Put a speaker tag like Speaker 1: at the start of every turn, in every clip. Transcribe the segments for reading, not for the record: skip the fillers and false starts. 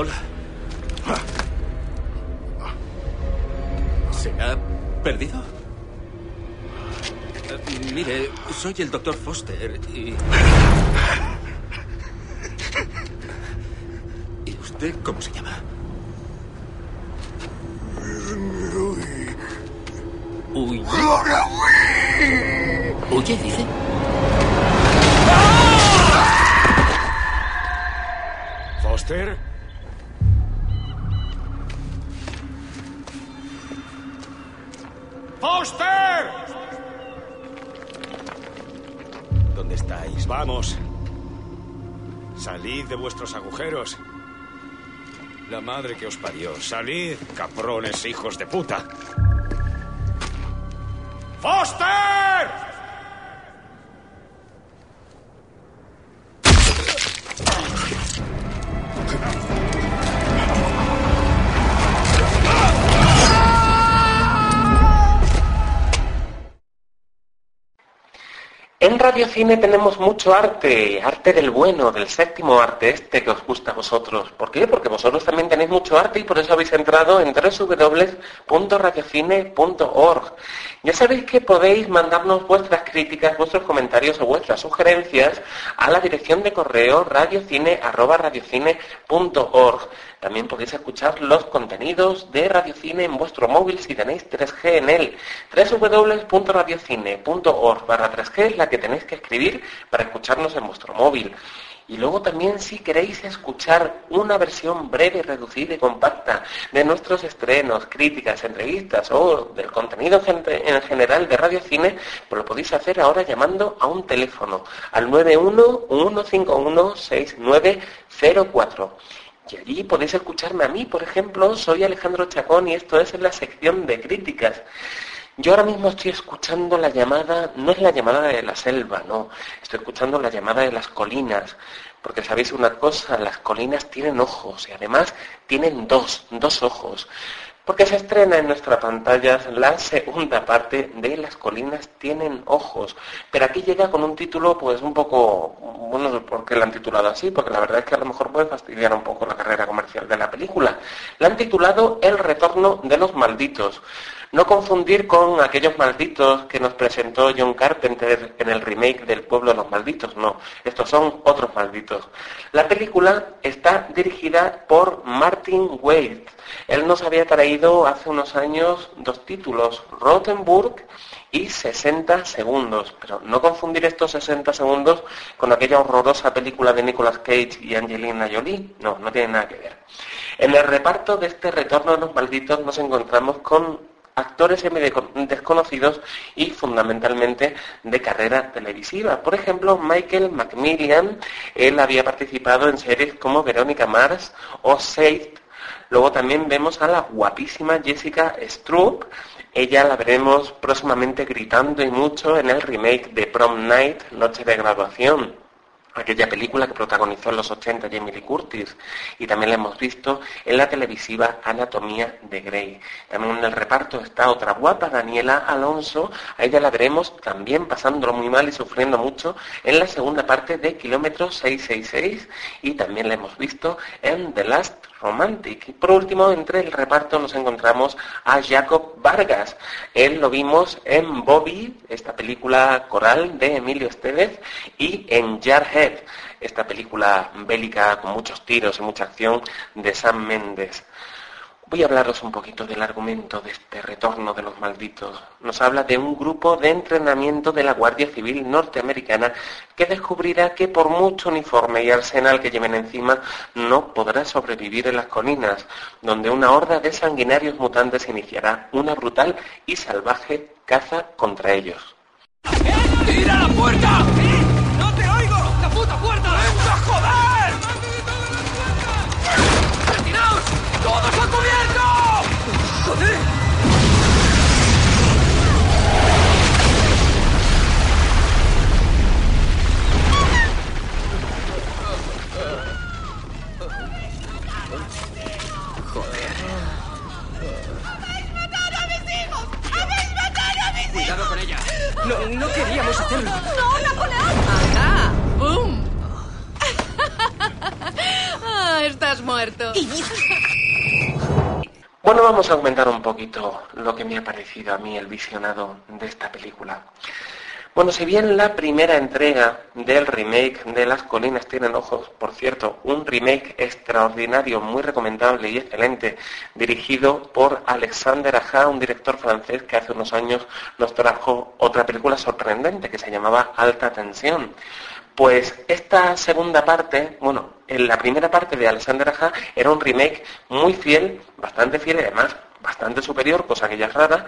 Speaker 1: Hola. ¿Se ha perdido? Mire, soy el doctor Foster y... ¿Y usted cómo se llama? ¿Huye? ¿Huye, dice?
Speaker 2: ¿Foster? ¡Foster! ¿Dónde estáis? Vamos. Salid de vuestros agujeros. La madre que os parió. Salid, cabrones hijos de puta. ¡Foster!
Speaker 3: En Radio Cine tenemos mucho arte del bueno, del séptimo arte, este que os gusta a vosotros. ¿Por qué? Porque vosotros también tenéis mucho arte y por eso habéis entrado en www.radiocine.org. Ya sabéis que podéis mandarnos vuestras críticas, vuestros comentarios o vuestras sugerencias a la dirección de correo radiocine@radiocine.org. También podéis escuchar los contenidos de Radio Cine en vuestro móvil si tenéis 3G en él. www.radiocine.org/3G es la que tenéis que escribir para escucharnos en vuestro móvil. Y luego también si queréis escuchar una versión breve, reducida y compacta de nuestros estrenos, críticas, entrevistas o del contenido en general de Radio Cine, pues lo podéis hacer ahora llamando a un teléfono, al 911516904. Y allí podéis escucharme a mí, por ejemplo, soy Alejandro Chacón y esto es en la sección de críticas. Yo ahora mismo estoy escuchando la llamada, no es la llamada de la selva, no, estoy escuchando la llamada de las colinas, porque sabéis una cosa, las colinas tienen ojos y además tienen dos ojos, porque se estrena en nuestra pantalla la segunda parte de Las colinas tienen ojos, pero aquí llega con un título pues un poco, bueno, ¿por qué la han titulado así? Porque la verdad es que a lo mejor puede fastidiar un poco la carrera comercial de la película. La han titulado El retorno de los malditos. No confundir con aquellos malditos que nos presentó John Carpenter en el remake del Pueblo de los Malditos, no, estos son otros malditos. La película está dirigida por Martin Wade. Él nos había traído hace unos años dos títulos, Rothenburg y 60 segundos, pero no confundir estos 60 segundos con aquella horrorosa película de Nicolas Cage y Angelina Jolie, no tiene nada que ver. En el reparto de este Retorno de los Malditos nos encontramos con actores semi-desconocidos y fundamentalmente de carrera televisiva. Por ejemplo, Michael McMillian, él había participado en series como Verónica Mars o Saved. Luego también vemos a la guapísima Jessica Stroup. Ella la veremos próximamente gritando y mucho en el remake de Prom Night, Noche de Graduación, aquella película que protagonizó en los 80 Jamie Lee Curtis, y también la hemos visto en la televisiva Anatomía de Grey. También en el reparto está otra guapa, Daniela Alonso. A ella la veremos también pasándolo muy mal y sufriendo mucho en la segunda parte de Kilómetro 666, y también la hemos visto en The Last Romantic. Y por último, entre el reparto nos encontramos a Jacob Vargas. Él lo vimos en Bobby, esta película coral de Emilio Estevez, y en Jarhead, esta película bélica con muchos tiros y mucha acción de Sam Mendes. Voy a hablaros un poquito del argumento de este Retorno de los Malditos. Nos habla de un grupo de entrenamiento de la Guardia Civil norteamericana que descubrirá que por mucho uniforme y arsenal que lleven encima no podrá sobrevivir en las colinas, donde una horda de sanguinarios mutantes iniciará una brutal y salvaje caza contra ellos.
Speaker 4: ¡Tira la puerta! ¡No te oigo! ¡La puta puerta! ¡Venga, joder! ¡Retiraos! ¡Todos a cubierto! ¡Joder!
Speaker 5: ¡Habéis matado a mis hijos! ¡Habéis matado a mis hijos!
Speaker 4: Cuidado con ella. No queríamos hacerlo.
Speaker 5: ¡No, Napoleón!
Speaker 6: ¡Ajá! ¡Bum!
Speaker 5: Estás muerto.
Speaker 3: Bueno, vamos a comentar un poquito lo que me ha parecido a mí el visionado de esta película. Bueno, si bien la primera entrega del remake de Las colinas tienen ojos, por cierto, un remake extraordinario, muy recomendable y excelente, dirigido por Alexandre Aja, un director francés que hace unos años nos trajo otra película sorprendente que se llamaba Alta Tensión. Pues esta segunda parte, bueno, en la primera parte de Alexandre Aja era un remake muy fiel, bastante fiel y además bastante superior, cosa que ya es rara,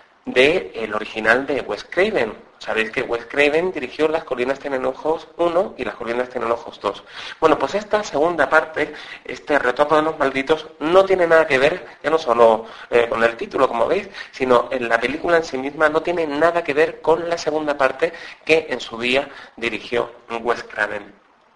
Speaker 3: del original de Wes Craven. Sabéis que Wes Craven dirigió Las colinas tienen ojos 1 y Las colinas tienen ojos 2. Bueno, pues esta segunda parte, este Retorno de los malditos, no tiene nada que ver, ya no solo con el título, como veis, sino en la película en sí misma no tiene nada que ver con la segunda parte que en su día dirigió Wes Craven.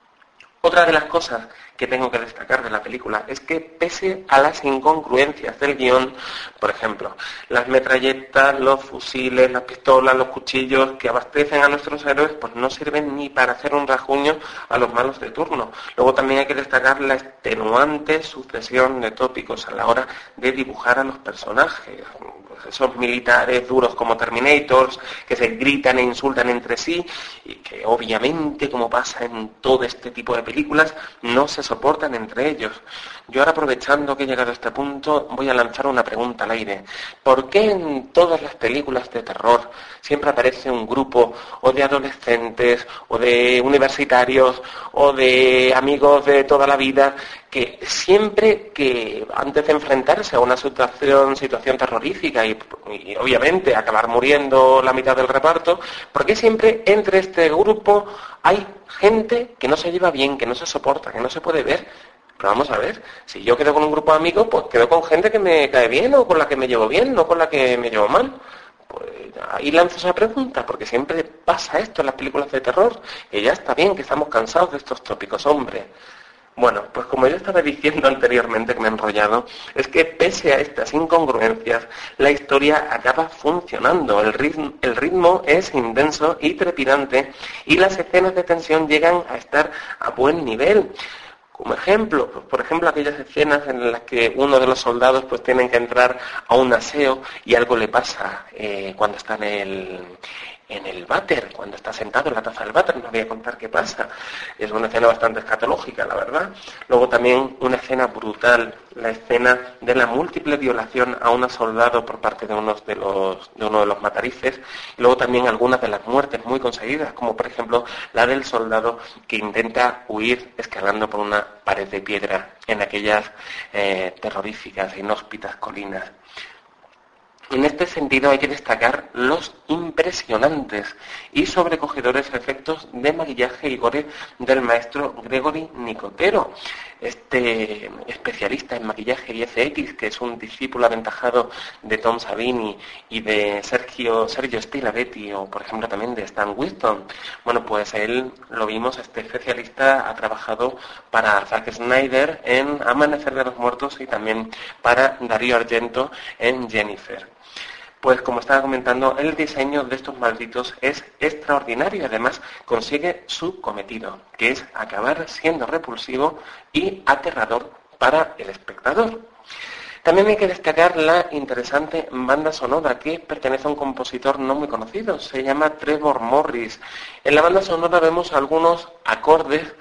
Speaker 3: Otra de las cosas que tengo que destacar de la película es que pese a las incongruencias del guión, por ejemplo, las metralletas, los fusiles, las pistolas, los cuchillos que abastecen a nuestros héroes, pues no sirven ni para hacer un rasguño a los malos de turno. Luego también hay que destacar la extenuante sucesión de tópicos a la hora de dibujar a los personajes. Esos militares duros como Terminators, que se gritan e insultan entre sí, y que obviamente, como pasa en todo este tipo de películas, no se soportan entre ellos. Yo ahora, aprovechando que he llegado a este punto, voy a lanzar una pregunta al aire. ¿Por qué en todas las películas de terror siempre aparece un grupo o de adolescentes, o de universitarios, o de amigos de toda la vida, que siempre que antes de enfrentarse a una situación terrorífica y obviamente acabar muriendo la mitad del reparto, ¿por qué siempre entre este grupo hay gente que no se lleva bien, que no se soporta, que no se puede ver? Pero vamos a ver, si yo quedo con un grupo de amigos, pues quedo con gente que me cae bien o con la que me llevo bien, no con la que me llevo mal. Pues ahí lanzo esa pregunta, porque siempre pasa esto en las películas de terror, que ya está bien, que estamos cansados de estos tópicos, hombre. Bueno, pues como yo estaba diciendo anteriormente, que me he enrollado, es que pese a estas incongruencias, la historia acaba funcionando, el ritmo es intenso y trepidante, y las escenas de tensión llegan a estar a buen nivel. Como ejemplo, por ejemplo, aquellas escenas en las que uno de los soldados pues tienen que entrar a un aseo y algo le pasa cuando está en el váter, cuando está sentado en la taza del váter, no voy a contar qué pasa. Es una escena bastante escatológica, la verdad. Luego también una escena brutal, la escena de la múltiple violación a una soldado por parte de uno de los matarices. Y luego también algunas de las muertes muy conseguidas, como por ejemplo la del soldado que intenta huir escalando por una pared de piedra en aquellas terroríficas e inhóspitas colinas. En este sentido hay que destacar los impresionantes y sobrecogedores efectos de maquillaje y gore del maestro Gregory Nicotero, este especialista en maquillaje y FX, que es un discípulo aventajado de Tom Savini y de Sergio Stilavetti, o por ejemplo también de Stan Winston. Bueno, pues él lo vimos, este especialista ha trabajado para Zack Snyder en Amanecer de los Muertos y también para Dario Argento en Jennifer. Pues como estaba comentando, el diseño de estos malditos es extraordinario y además consigue su cometido, que es acabar siendo repulsivo y aterrador para el espectador. También hay que destacar la interesante banda sonora que pertenece a un compositor no muy conocido, se llama Trevor Morris. En la banda sonora vemos algunos acordes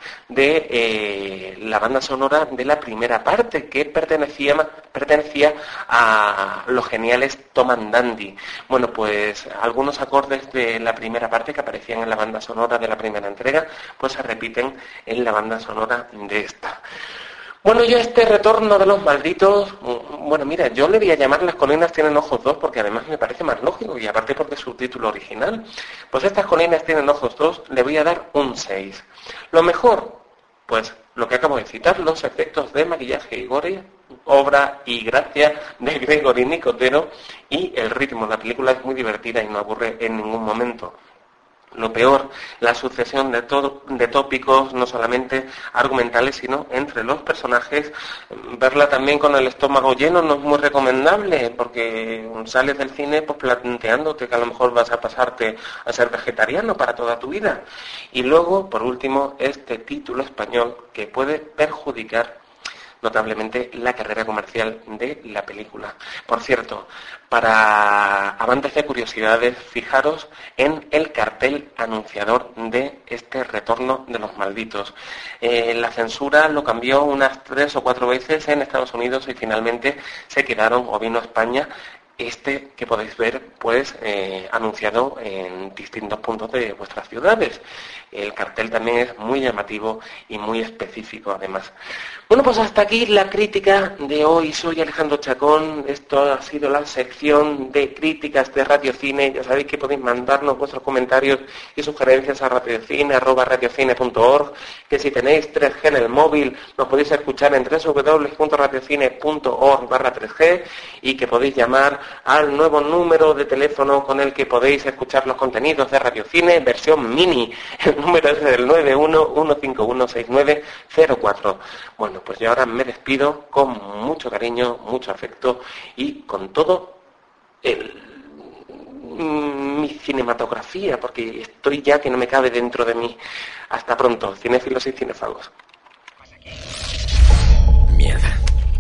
Speaker 3: de la banda sonora de la primera parte, que pertenecía a los geniales Tom and Dandy. Bueno, pues algunos acordes de la primera parte que aparecían en la banda sonora de la primera entrega, pues se repiten en la banda sonora de esta. Bueno, yo este Retorno de los malditos, bueno, mira, yo le voy a llamar Las colinas tienen ojos 2 porque además me parece más lógico y aparte porque es su título original. Pues estas colinas tienen ojos 2, le voy a dar un 6. Lo mejor, pues lo que acabo de citar, los efectos de maquillaje y gore, obra y gracia de Gregory Nicotero, y el ritmo de la película es muy divertida y no aburre en ningún momento. Lo peor, la sucesión de tópicos, no solamente argumentales, sino entre los personajes. Verla también con el estómago lleno no es muy recomendable, porque sales del cine pues planteándote que a lo mejor vas a pasarte a ser vegetariano para toda tu vida. Y luego, por último, este título español que puede perjudicar notablemente la carrera comercial de la película. Por cierto, para amantes de curiosidades, fijaros en el cartel anunciador de este Retorno de los Malditos. La censura lo cambió unas 3 o 4 veces en Estados Unidos y finalmente se quedaron, o vino a España, este que podéis ver pues anunciado en distintos puntos de vuestras ciudades. El cartel también es muy llamativo y muy específico además. Bueno, pues hasta aquí la crítica de hoy. Soy Alejandro Chacón. Esto ha sido la sección de críticas de Radio Cine. Ya sabéis que podéis mandarnos vuestros comentarios y sugerencias a radiocine@radiocine.org, que si tenéis 3G en el móvil nos podéis escuchar en www.radiocine.org/3G y que podéis llamar al nuevo número de teléfono con el que podéis escuchar los contenidos de Radio Cine, versión mini. El número es el 911516904. Bueno, pues yo ahora me despido con mucho cariño, mucho afecto y con todo mi cinematografía, porque estoy ya que no me cabe dentro de mí. Hasta pronto, cinéfilos y cinefagos.
Speaker 2: Mierda.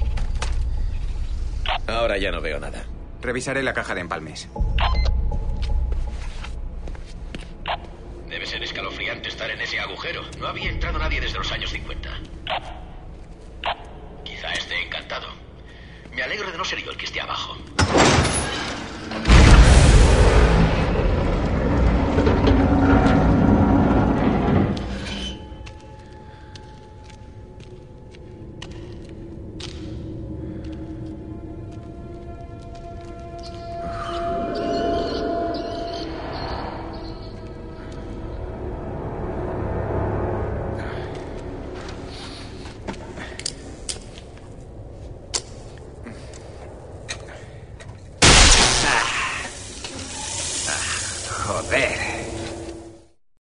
Speaker 2: Ahora ya no veo nada.
Speaker 6: Revisaré la caja de empalmes.
Speaker 7: Debe ser escalofriante estar en ese agujero. No había entrado nadie desde los años 50. Quizá esté encantado. Me alegro de no ser yo el que esté abajo.
Speaker 6: Joder.